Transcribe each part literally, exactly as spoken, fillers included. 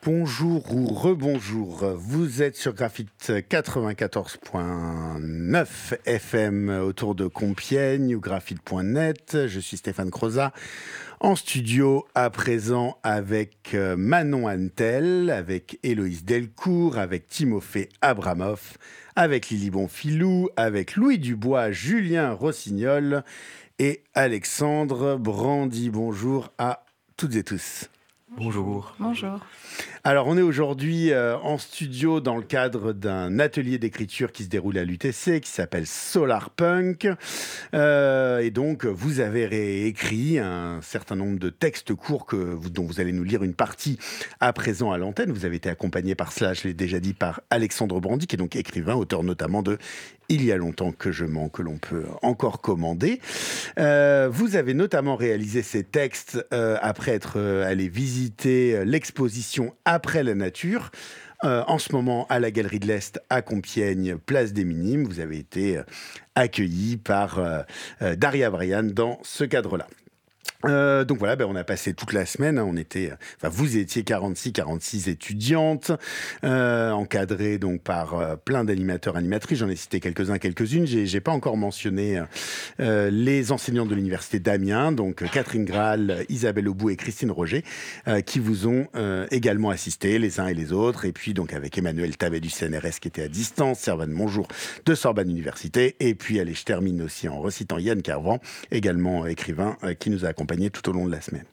bonjour ou rebonjour. Vous êtes sur Graphite quatre-vingt-quatorze point neuf F M autour de Compiègne ou graphite point net. Je suis Stéphane Crozat. En studio, à présent, avec Manon Antel, avec Héloïse Delcourt, avec Timothée Abramov, avec Lily Bonfilou, avec Louis Dubois, Julien Rossignol et Alexandre Brandy. Bonjour à toutes et tous. Bonjour. Bonjour. Alors, on est aujourd'hui euh, en studio dans le cadre d'un atelier d'écriture qui se déroule à l'U T C, qui s'appelle Solar Punk. Euh, et donc, vous avez réécrit un certain nombre de textes courts que vous, dont vous allez nous lire une partie à présent à l'antenne. Vous avez été accompagné par cela, je l'ai déjà dit, par Alexandre Brandy, qui est donc écrivain, auteur notamment de « Il y a longtemps que je mens », que l'on peut encore commander. Euh, vous avez notamment réalisé ces textes euh, après être euh, allé visiter l'exposition Après la nature, euh, en ce moment à la Galerie de l'Est à Compiègne, place des Minimes. Vous avez été euh, accueilli par euh, euh, Daria Brian dans ce cadre-là. Euh, donc voilà, ben on a passé toute la semaine. Hein, on était, enfin vous étiez quarante-six, quarante-six étudiantes, euh, encadrées donc par euh, plein d'animateurs, animatrices. J'en ai cité quelques-uns, quelques-unes. J'ai, j'ai pas encore mentionné euh, les enseignants de l'université d'Amiens, donc Catherine Graal, Isabelle Aubou et Christine Roger, euh, qui vous ont euh, également assisté les uns et les autres. Et puis donc avec Emmanuel Tavet du C N R S qui était à distance, Servane Monjour de Sorbonne Université. Et puis allez, je termine aussi en recitant Yann Carvan, également écrivain, euh, qui nous a accompagnés tout au long de la semaine.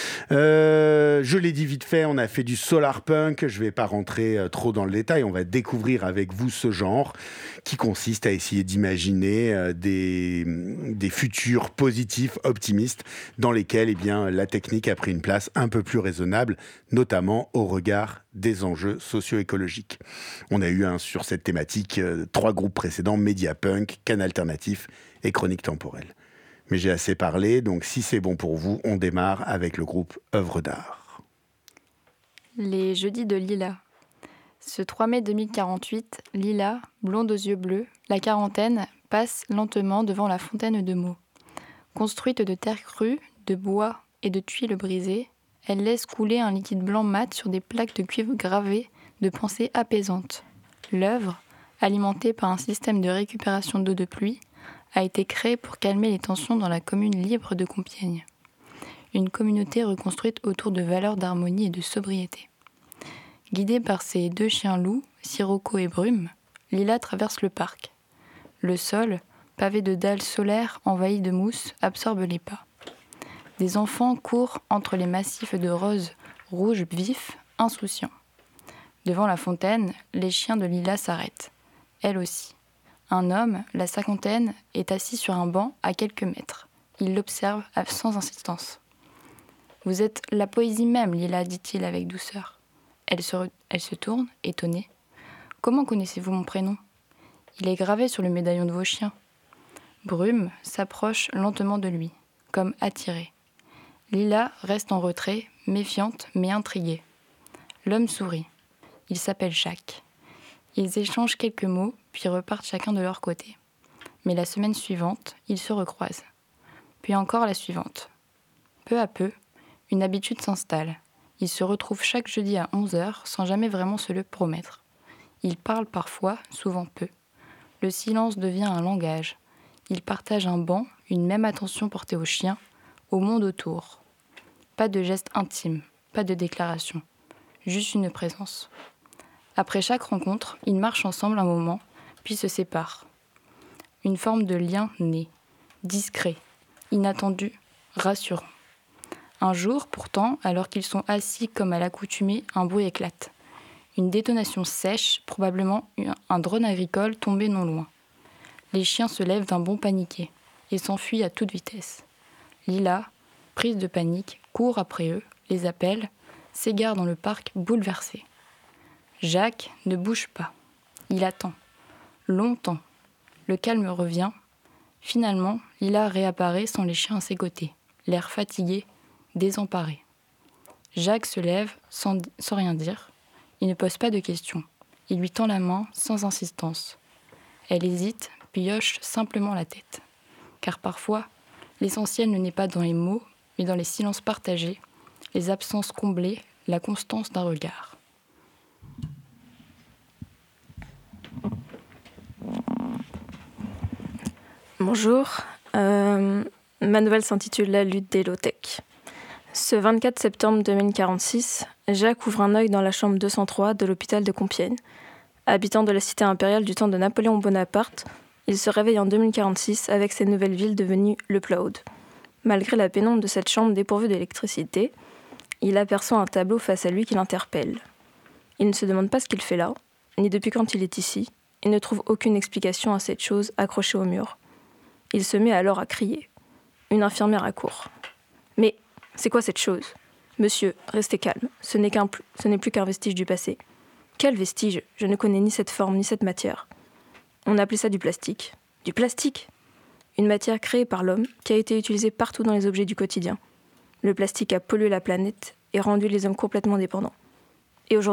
Euh, je l'ai dit vite fait, on a fait du solar punk. Je ne vais pas rentrer euh, trop dans le détail. On va découvrir avec vous ce genre qui consiste à essayer d'imaginer euh, des, des futurs positifs, optimistes, dans lesquels eh bien, la technique a pris une place un peu plus raisonnable, notamment au regard des enjeux socio-écologiques. On a eu hein, sur cette thématique euh, trois groupes précédents, Mediapunk, Can Alternatif et Chronique Temporelle. Mais j'ai assez parlé, donc si c'est bon pour vous, on démarre avec le groupe Œuvres d'art. Les jeudis de Lila. Ce trois mai deux mille quarante-huit, Lila, blonde aux yeux bleus, la quarantaine, passe lentement devant la fontaine de Meaux. Construite de terre crue, de bois et de tuiles brisées, elle laisse couler un liquide blanc mat sur des plaques de cuivre gravées de pensées apaisantes. L'œuvre, alimentée par un système de récupération d'eau de pluie, a été créée pour calmer les tensions dans la commune libre de Compiègne. Une communauté reconstruite autour de valeurs d'harmonie et de sobriété. Guidée par ses deux chiens loups, Sirocco et Brume, Lila traverse le parc. Le sol, pavé de dalles solaires envahies de mousse, absorbe les pas. Des enfants courent entre les massifs de roses rouges vifs, insouciants. Devant la fontaine, les chiens de Lila s'arrêtent. Elle aussi. Un homme, la cinquantaine, est assis sur un banc à quelques mètres. Il l'observe sans insistance. « Vous êtes la poésie même, Lila, dit-il avec douceur. » Elle se, re... Elle se tourne, étonnée. « Comment connaissez-vous mon prénom ? Il est gravé sur le médaillon de vos chiens. » Brume s'approche lentement de lui, comme attirée. Lila reste en retrait, méfiante mais intriguée. L'homme sourit. Il s'appelle Jacques. Ils échangent quelques mots, puis repartent chacun de leur côté. Mais la semaine suivante, ils se recroisent. Puis encore la suivante. Peu à peu, une habitude s'installe. Ils se retrouvent chaque jeudi à onze heures, sans jamais vraiment se le promettre. Ils parlent parfois, souvent peu. Le silence devient un langage. Ils partagent un banc, une même attention portée aux chiens, au monde autour. Pas de gestes intimes, pas de déclaration. Juste une présence. Après chaque rencontre, ils marchent ensemble un moment, puis se séparent. Une forme de lien naît, discret, inattendu, rassurant. Un jour, pourtant, alors qu'ils sont assis comme à l'accoutumée, un bruit éclate. Une détonation sèche, probablement un drone agricole tombé non loin. Les chiens se lèvent d'un bond paniqué et s'enfuient à toute vitesse. Lila, prise de panique, court après eux, les appelle, s'égare dans le parc bouleversée. Jacques ne bouge pas. Il attend. Longtemps. Le calme revient. Finalement, Lila réapparaît sans les chiens à ses côtés, l'air fatigué, désemparé. Jacques se lève sans, sans rien dire. Il ne pose pas de questions. Il lui tend la main sans insistance. Elle hésite, puis hoche simplement la tête. Car parfois, l'essentiel ne naît pas dans les mots, mais dans les silences partagés, les absences comblées, la constance d'un regard. Bonjour, euh, ma nouvelle s'intitule La lutte des low-tech. Ce vingt-quatre septembre deux mille quarante-six, Jacques ouvre un œil dans la chambre deux cent trois de l'hôpital de Compiègne. Habitant de la cité impériale du temps de Napoléon Bonaparte, il se réveille en deux mille quarante-six avec cette nouvelle ville devenue Le Plaud. Malgré la pénombre de cette chambre dépourvue d'électricité, il aperçoit un tableau face à lui qui l'interpelle. Il ne se demande pas ce qu'il fait là, ni depuis quand il est ici, et ne trouve aucune explication à cette chose accrochée au mur. Il se met alors à crier. Une infirmière accourt. « Mais c'est quoi cette chose ? Monsieur, restez calme, ce n'est, qu'un, ce n'est plus qu'un vestige du passé. » « Quel vestige ? Je ne connais ni cette forme ni cette matière. » On appelait ça du plastique. Du plastique ? Une matière créée par l'homme qui a été utilisée partout dans les objets du quotidien. Le plastique a pollué la planète et rendu les hommes complètement dépendants. Et aujourd'hui ?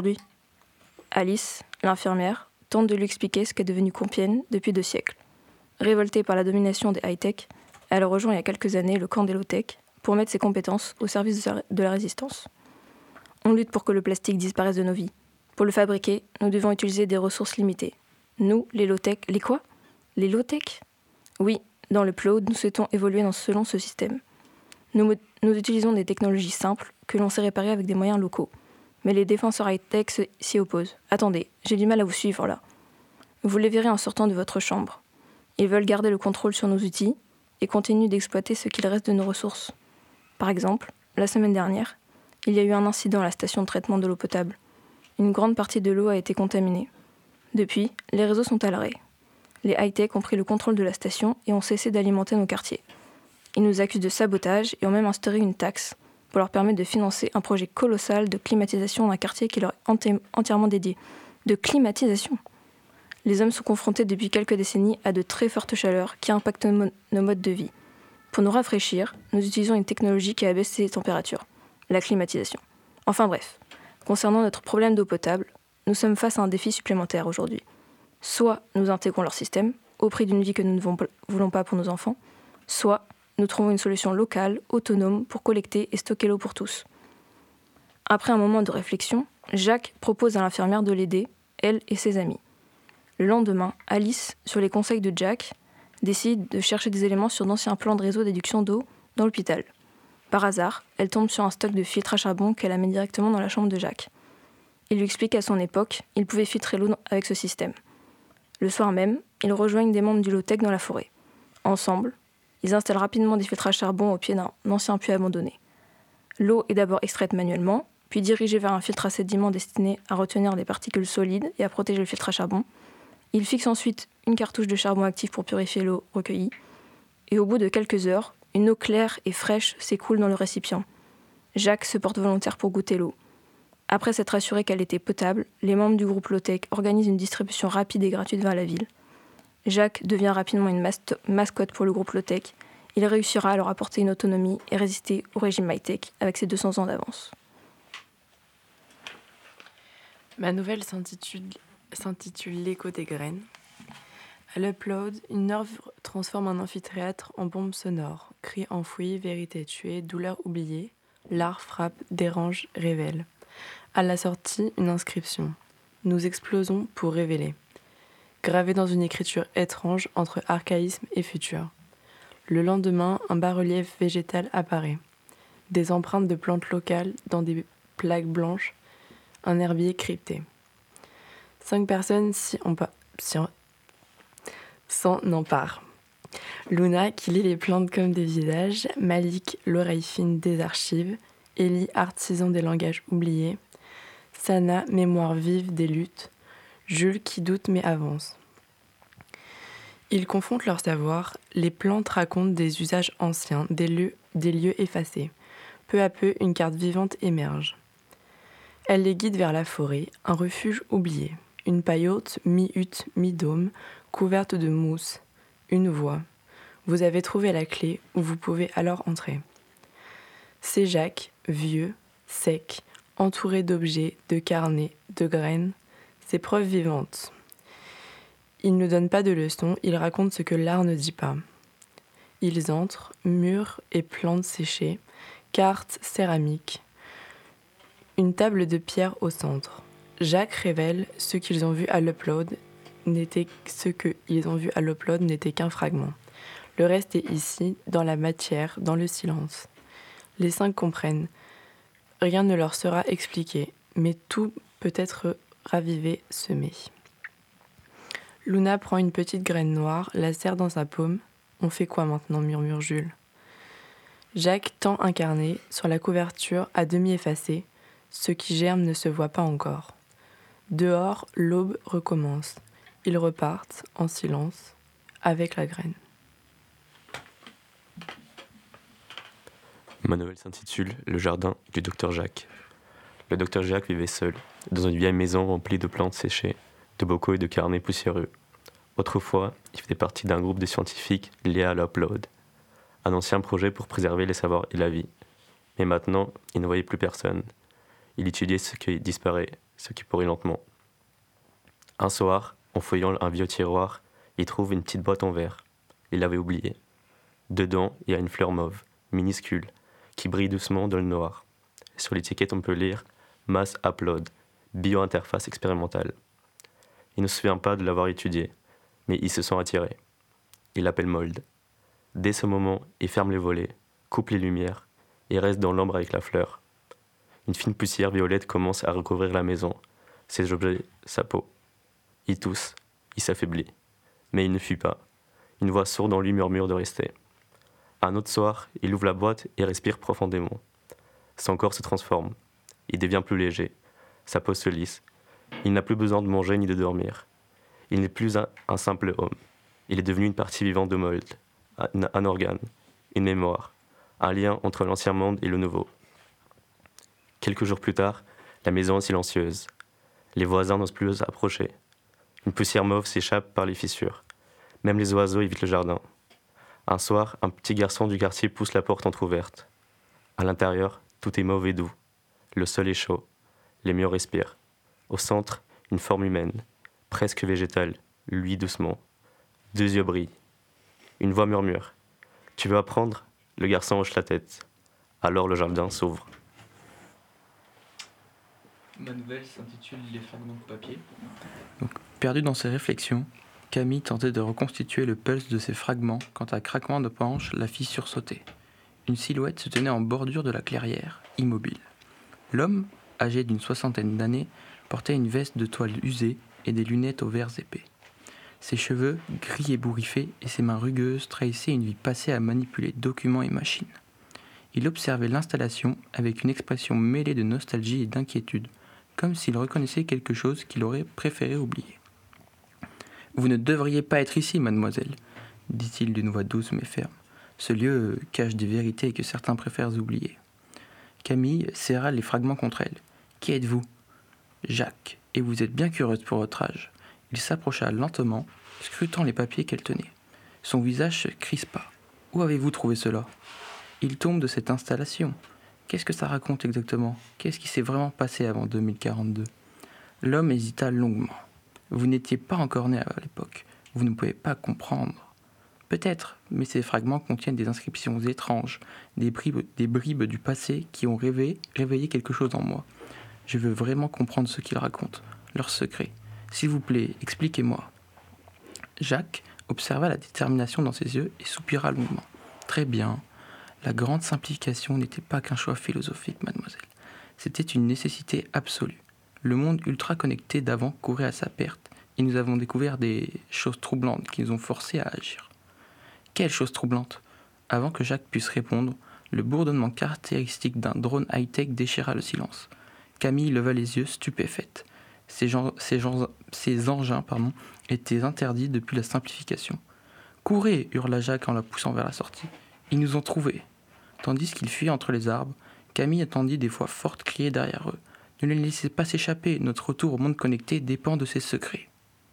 Alice, l'infirmière, tente de lui expliquer ce qu'est devenu Compiègne depuis deux siècles. Révoltée par la domination des high-tech, elle rejoint il y a quelques années le camp des low-tech pour mettre ses compétences au service de la résistance. On lutte pour que le plastique disparaisse de nos vies. Pour le fabriquer, nous devons utiliser des ressources limitées. Nous, les low-tech, les quoi ? Les low-tech ? Oui, dans le Plaud, nous souhaitons évoluer dans, selon ce système. Nous, nous utilisons des technologies simples que l'on sait réparer avec des moyens locaux. Mais les défenseurs high-tech s'y opposent. Attendez, j'ai du mal à vous suivre là. Vous les verrez en sortant de votre chambre. Ils veulent garder le contrôle sur nos outils et continuent d'exploiter ce qu'il reste de nos ressources. Par exemple, la semaine dernière, il y a eu un incident à la station de traitement de l'eau potable. Une grande partie de l'eau a été contaminée. Depuis, les réseaux sont à l'arrêt. Les high-tech ont pris le contrôle de la station et ont cessé d'alimenter nos quartiers. Ils nous accusent de sabotage et ont même instauré une taxe pour leur permettre de financer un projet colossal de climatisation d'un quartier qui leur est enti- entièrement dédié. De climatisation. Les hommes sont confrontés depuis quelques décennies à de très fortes chaleurs qui impactent mo- nos modes de vie. Pour nous rafraîchir, nous utilisons une technologie qui abaisse les températures, la climatisation. Enfin bref. Concernant notre problème d'eau potable, nous sommes face à un défi supplémentaire aujourd'hui. Soit nous intégrons leur système, au prix d'une vie que nous ne voulons pas pour nos enfants, soit nous trouvons une solution locale, autonome, pour collecter et stocker l'eau pour tous. Après un moment de réflexion, Jacques propose à l'infirmière de l'aider, elle et ses amis. Le lendemain, Alice, sur les conseils de Jacques, décide de chercher des éléments sur d'anciens plans de réseau d'éduction d'eau dans l'hôpital. Par hasard, elle tombe sur un stock de filtres à charbon qu'elle amène directement dans la chambre de Jacques. Il lui explique qu'à son époque, il pouvait filtrer l'eau avec ce système. Le soir même, ils rejoignent des membres du low-tech dans la forêt. Ensemble, ils installent rapidement des filtres à charbon au pied d'un ancien puits abandonné. L'eau est d'abord extraite manuellement, puis dirigée vers un filtre à sédiments destiné à retenir des particules solides et à protéger le filtre à charbon. Ils fixent ensuite une cartouche de charbon actif pour purifier l'eau recueillie. Et au bout de quelques heures, une eau claire et fraîche s'écoule dans le récipient. Jacques se porte volontaire pour goûter l'eau. Après s'être assuré qu'elle était potable, les membres du groupe low-tech organisent une distribution rapide et gratuite vers la ville. Jacques devient rapidement une mas- mascotte pour le groupe low-tech. Il réussira à leur apporter une autonomie et résister au régime high-tech avec ses deux cents ans d'avance. Ma nouvelle s'intitule, s'intitule L'écho des graines. À l'Upload, une œuvre transforme un amphithéâtre en bombe sonore. Cris enfouis, vérité tuée, douleur oubliée. L'art frappe, dérange, révèle. À la sortie, une inscription. Nous explosons pour révéler. Gravé dans une écriture étrange entre archaïsme et futur. Le lendemain, un bas-relief végétal apparaît. Des empreintes de plantes locales dans des plaques blanches. Un herbier crypté. Cinq personnes s'y empa- s'y en- s'en emparent. Luna, qui lit les plantes comme des visages. Malik, l'oreille fine des archives. Ellie, artisan des langages oubliés. Sana, mémoire vive des luttes. Jules, qui doute mais avance. Ils confondent leur savoir. Les plantes racontent des usages anciens, des lieux, des lieux effacés. Peu à peu, une carte vivante émerge. Elle les guide vers la forêt, un refuge oublié. Une paillote, mi-hutte, mi-dôme, couverte de mousse. Une voie. Vous avez trouvé la clé, où vous pouvez alors entrer. C'est Jacques, vieux, sec, entouré d'objets, de carnets, de graines, ses preuves vivantes. Il ne donne pas de leçons, il raconte ce que l'art ne dit pas. Ils entrent, murs et plantes séchées, cartes, céramiques. Une table de pierre au centre. Jacques révèle ce qu'ils ont vu à l'Upload n'était ce qu'ils ont vu à l'Upload n'était qu'un fragment. Le reste est ici, dans la matière, dans le silence. Les cinq comprennent. Rien ne leur sera expliqué, mais tout peut être ravivé, semé. Luna prend une petite graine noire, la serre dans sa paume. On fait quoi maintenant, murmure Jules. Jacques tend un carnet sur la couverture à demi effacée. Ce qui germe ne se voit pas encore. Dehors, l'aube recommence. Ils repartent, en silence, avec la graine. Ma nouvelle s'intitule « Le jardin du docteur Jacques ». Le docteur Jacques vivait seul, dans une vieille maison remplie de plantes séchées, de bocaux et de carnets poussiéreux. Autrefois, il faisait partie d'un groupe de scientifiques liés à l'Upload, un ancien projet pour préserver les savoirs et la vie. Mais maintenant, il ne voyait plus personne. Il étudiait ce qui disparaît, ce qui pourrit lentement. Un soir, en fouillant un vieux tiroir, il trouve une petite boîte en verre. Il l'avait oubliée. Dedans, il y a une fleur mauve, minuscule, qui brille doucement dans le noir. Sur l'étiquette, on peut lire « Mass Upload, bio-interface expérimentale ». Il ne se souvient pas de l'avoir étudié, mais il se sent attiré. Il l'appelle Mold. Dès ce moment, il ferme les volets, coupe les lumières et reste dans l'ombre avec la fleur. Une fine poussière violette commence à recouvrir la maison, ses objets, sa peau. Il tousse, il s'affaiblit. Mais il ne fuit pas. Une voix sourde en lui murmure de rester. Un autre soir, il ouvre la boîte et respire profondément. Son corps se transforme. Il devient plus léger. Sa peau se lisse. Il n'a plus besoin de manger ni de dormir. Il n'est plus un, un simple homme. Il est devenu une partie vivante de Mold. Un, un organe, une mémoire, un lien entre l'ancien monde et le nouveau. Quelques jours plus tard, la maison est silencieuse. Les voisins n'osent plus approcher. Une poussière mauve s'échappe par les fissures. Même les oiseaux évitent le jardin. Un soir, un petit garçon du quartier pousse la porte entr'ouverte. À l'intérieur, tout est mauve et doux. Le sol est chaud. Les murs respirent. Au centre, une forme humaine, presque végétale, luit doucement. Deux yeux brillent. Une voix murmure. « Tu veux apprendre ?» Le garçon hoche la tête. Alors le jardin s'ouvre. Ma nouvelle s'intitule « Les fragments de papier ». Donc, perdu dans ses réflexions, Camille tentait de reconstituer le pulse de ces fragments quand un craquement de planches la fit sursauter. Une silhouette se tenait en bordure de la clairière, immobile. L'homme, âgé d'une soixantaine d'années, portait une veste de toile usée et des lunettes aux verres épais. Ses cheveux, gris et bourriffés, et ses mains rugueuses trahissaient une vie passée à manipuler documents et machines. Il observait l'installation avec une expression mêlée de nostalgie et d'inquiétude, comme s'il reconnaissait quelque chose qu'il aurait préféré oublier. « Vous ne devriez pas être ici, mademoiselle, » dit-il d'une voix douce mais ferme. « Ce lieu cache des vérités que certains préfèrent oublier. » Camille serra les fragments contre elle. « Qui êtes-vous ?»« Jacques, et vous êtes bien curieuse pour votre âge. » Il s'approcha lentement, scrutant les papiers qu'elle tenait. Son visage se crispa. « Où avez-vous trouvé cela ?»« Il tombe de cette installation. Qu'est-ce que ça raconte exactement ? Qu'est-ce qui s'est vraiment passé avant deux mille quarante-deux ?» L'homme hésita longuement. « Vous n'étiez pas encore né à l'époque. Vous ne pouvez pas comprendre. »« Peut-être, mais ces fragments contiennent des inscriptions étranges, des bribes, des bribes du passé qui ont rêvé, réveillé quelque chose en moi. Je veux vraiment comprendre ce qu'ils racontent, leurs secrets. S'il vous plaît, expliquez-moi. » Jacques observa la détermination dans ses yeux et soupira longuement. « Très bien. La grande simplification n'était pas qu'un choix philosophique, mademoiselle. C'était une nécessité absolue. Le monde ultra-connecté d'avant courait à sa perte et nous avons découvert des choses troublantes qui nous ont forcés à agir. » « Quelles choses troublantes ?» Avant que Jacques puisse répondre, le bourdonnement caractéristique d'un drone high-tech déchira le silence. Camille leva les yeux, stupéfaite. Ces, gens, ces, gens, ces engins pardon, étaient interdits depuis la simplification. « Courez !» hurla Jacques en la poussant vers la sortie. « Ils nous ont trouvés !» Tandis qu'ils fuyaient entre les arbres, Camille entendit des voix fortes crier derrière eux. « Ne les laissez pas s'échapper, notre retour au monde connecté dépend de ses secrets. »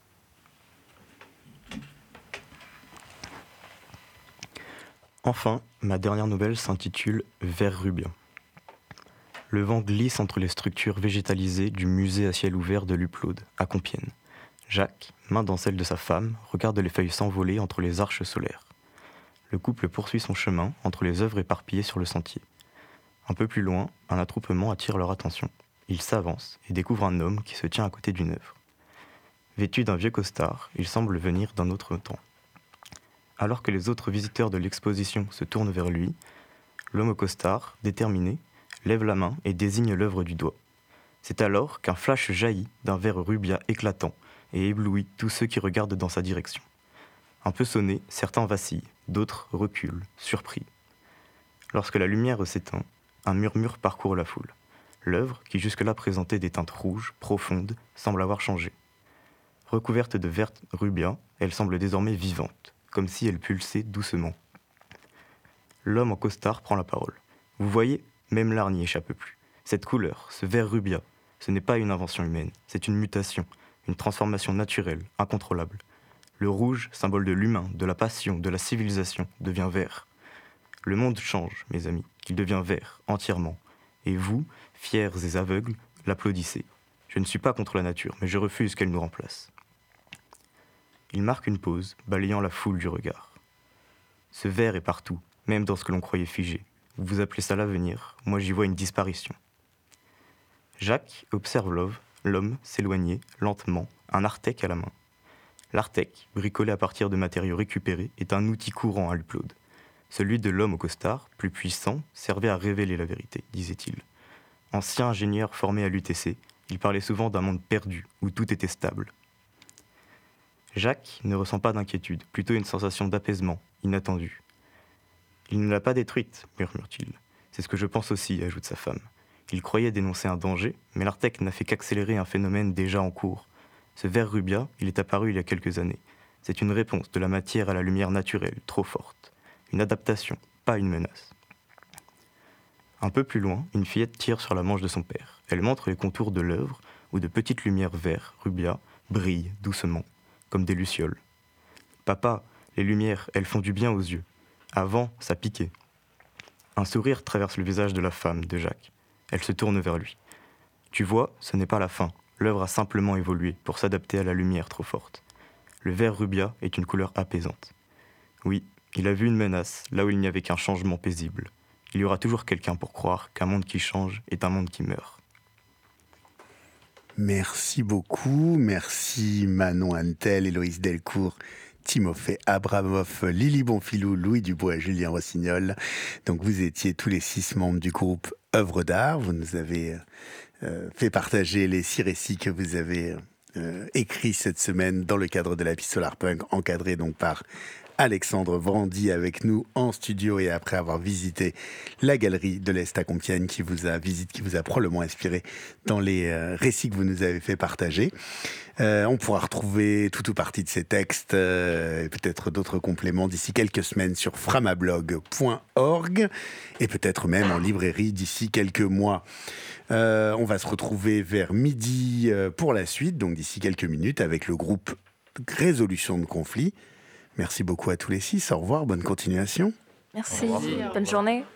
Enfin, ma dernière nouvelle s'intitule « Vert rubien ». Le vent glisse entre les structures végétalisées du musée à ciel ouvert de l'Upload, à Compiègne. Jacques, main dans celle de sa femme, regarde les feuilles s'envoler entre les arches solaires. Le couple poursuit son chemin entre les œuvres éparpillées sur le sentier. Un peu plus loin, un attroupement attire leur attention. Ils s'avancent et découvrent un homme qui se tient à côté d'une œuvre. Vêtu d'un vieux costard, il semble venir d'un autre temps. Alors que les autres visiteurs de l'exposition se tournent vers lui, l'homme au costard, déterminé, lève la main et désigne l'œuvre du doigt. C'est alors qu'un flash jaillit d'un verre rubia éclatant et éblouit tous ceux qui regardent dans sa direction. Un peu sonnés, certains vacillent, d'autres reculent, surpris. Lorsque la lumière s'éteint, un murmure parcourt la foule. L'œuvre, qui jusque-là présentait des teintes rouges, profondes, semble avoir changé. Recouverte de vert rubia, elle semble désormais vivante, comme si elle pulsait doucement. L'homme en costard prend la parole. Vous voyez, même l'art n'y échappe plus. Cette couleur, ce vert rubia, ce n'est pas une invention humaine, c'est une mutation, une transformation naturelle, incontrôlable. Le rouge, symbole de l'humain, de la passion, de la civilisation, devient vert. Le monde change, mes amis, il devient vert, entièrement. Et vous, fiers et aveugles, l'applaudissez. Je ne suis pas contre la nature, mais je refuse qu'elle nous remplace. Il marque une pause, balayant la foule du regard. Ce vert est partout, même dans ce que l'on croyait figé. Vous vous appelez ça l'avenir, moi j'y vois une disparition. Jacques observe l'homme, l'homme s'éloigner, lentement, un Artec à la main. L'Artec, bricolé à partir de matériaux récupérés, est un outil courant à l'Upload. Celui de l'homme au costard, plus puissant, servait à révéler la vérité, disait-il. Ancien ingénieur formé à l'U T C, il parlait souvent d'un monde perdu, où tout était stable. Jacques ne ressent pas d'inquiétude, plutôt une sensation d'apaisement, inattendue. Il ne l'a pas détruite, murmure-t-il. C'est ce que je pense aussi, ajoute sa femme. Il croyait dénoncer un danger, mais l'Artec n'a fait qu'accélérer un phénomène déjà en cours. Ce ver rubia, il est apparu il y a quelques années. C'est une réponse de la matière à la lumière naturelle, trop forte. Une adaptation, pas une menace. Un peu plus loin, une fillette tire sur la manche de son père. Elle montre les contours de l'œuvre, où de petites lumières vert, rubia, brillent doucement, comme des lucioles. Papa, les lumières, elles font du bien aux yeux. Avant, ça piquait. Un sourire traverse le visage de la femme, de Jacques. Elle se tourne vers lui. Tu vois, ce n'est pas la fin. L'œuvre a simplement évolué pour s'adapter à la lumière trop forte. Le vert rubia est une couleur apaisante. Oui, il a vu une menace là où il n'y avait qu'un changement paisible. Il y aura toujours quelqu'un pour croire qu'un monde qui change est un monde qui meurt. Merci beaucoup. Merci Manon Antel, Héloïse Delcourt, Timothée Abramov, Lily Bonfilou, Louis Dubois et Julien Rossignol. Donc vous étiez tous les six membres du groupe Œuvres d'Art. Vous nous avez euh, fait partager les six récits que vous avez euh, écrits cette semaine dans le cadre de la piste Solarpunk, encadré donc par Alexandre Brandy avec nous en studio, et après avoir visité la galerie de l'Est à Compiègne qui vous a visite, qui vous a probablement inspiré dans les euh, récits que vous nous avez fait partager. Euh, on pourra retrouver tout ou partie de ces textes euh, et peut-être d'autres compléments d'ici quelques semaines sur framablog point org et peut-être même en librairie d'ici quelques mois. Euh, on va se retrouver vers midi euh, pour la suite, donc d'ici quelques minutes, avec le groupe Résolution de conflit. Merci beaucoup à tous les six. Au revoir, bonne continuation. Merci, bonne journée.